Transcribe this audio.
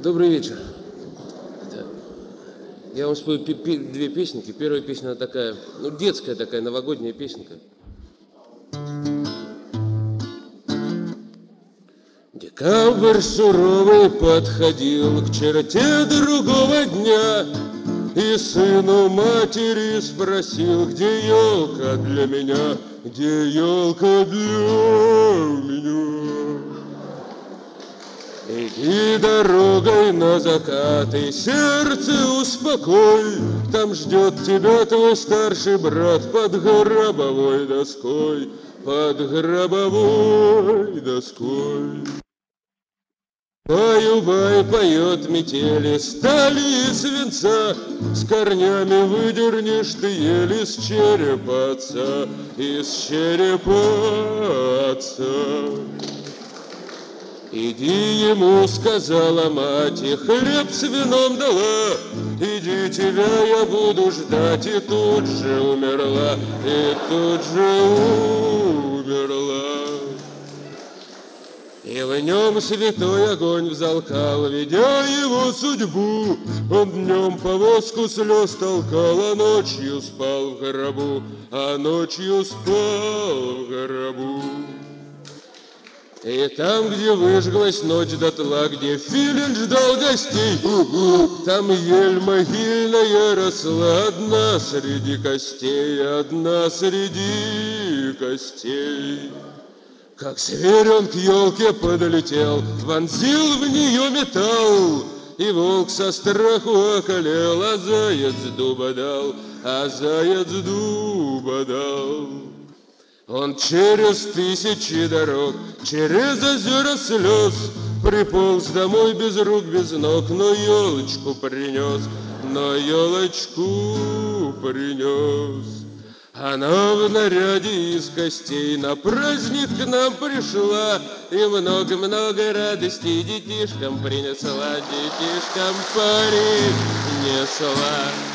Добрый вечер. Я вам спою две песенки. Первая песня такая, детская такая, новогодняя песенка. Декабрь суровый подходил к черте другого дня, и сыну матери спросил, где елка для меня, где елка для меня. Иди дорогой на закат и сердце успокой, там ждет тебя твой старший брат под гробовой доской, под гробовой доской. Баю-бай поет метели, стали и свинца, с корнями выдернешь ты еле с черепа отца, из черепа отца. Иди ему, сказала мать, и хлеб с вином дала, иди, тебя я буду ждать, и тут же умерла, и тут же умерла. И в нем святой огонь взалкал, ведя его судьбу. Он днем повозку слез толкал, а ночью спал в гробу, а ночью спал в гробу. И там, где выжглась ночь дотла, где филин ждал гостей, там ель могильная росла, одна среди костей, одна среди костей. Как зверь он к елке подлетел, вонзил в нее металл, и волк со страху околел, а заяц дуба дал, а заяц дуба дал. Он через тысячи дорог, через озера слез приполз домой без рук, без ног, но елочку принес, но елочку принес. Она в наряде из костей на праздник к нам пришла и много-много радостей детишкам принесла, детишкам принесла.